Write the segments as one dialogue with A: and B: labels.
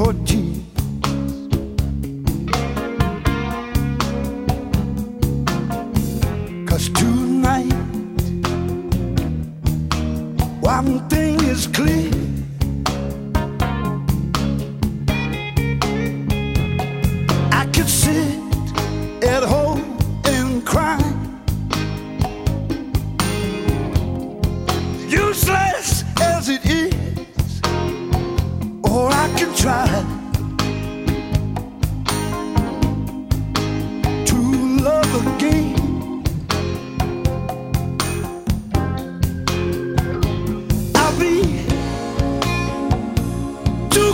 A: for tea. Cause tonight, one thing is clear. I could sit at home and cry, useless as it is, or I can try to love again. I'll be too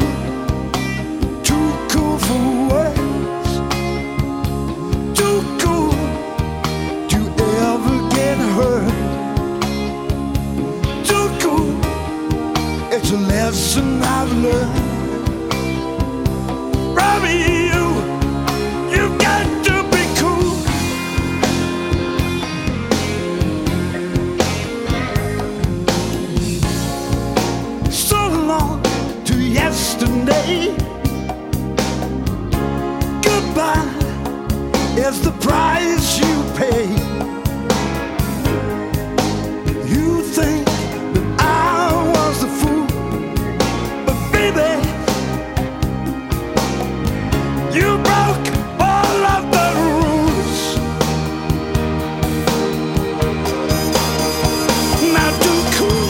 A: cool for words, too cool to ever get hurt. It's a lesson I've learned. Robbie, you got to be cool. So long to yesterday. Goodbye is the price you pay. You think you broke all of the rules. Now too cool.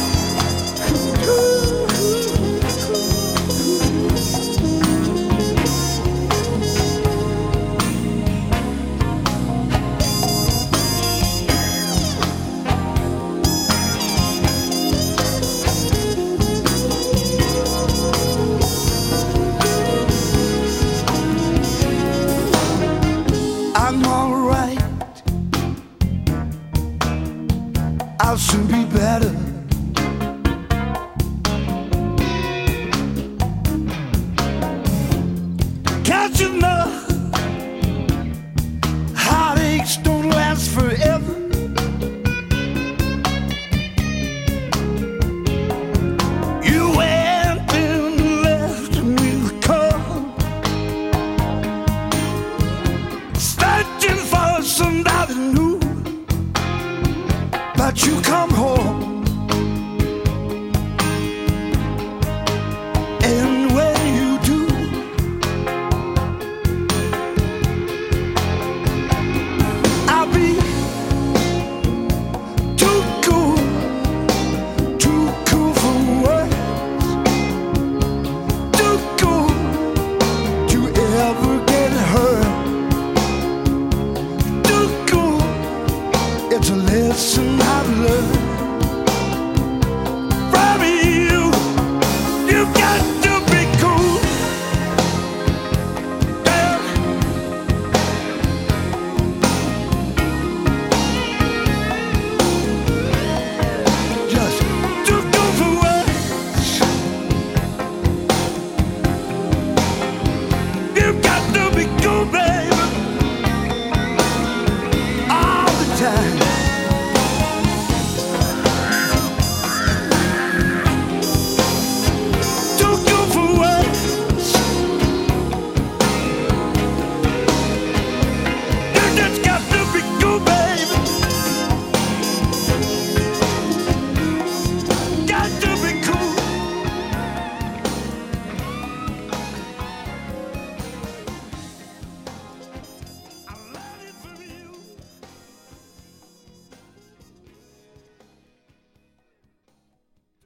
A: I'm alright, I'll soon be better. Can't you know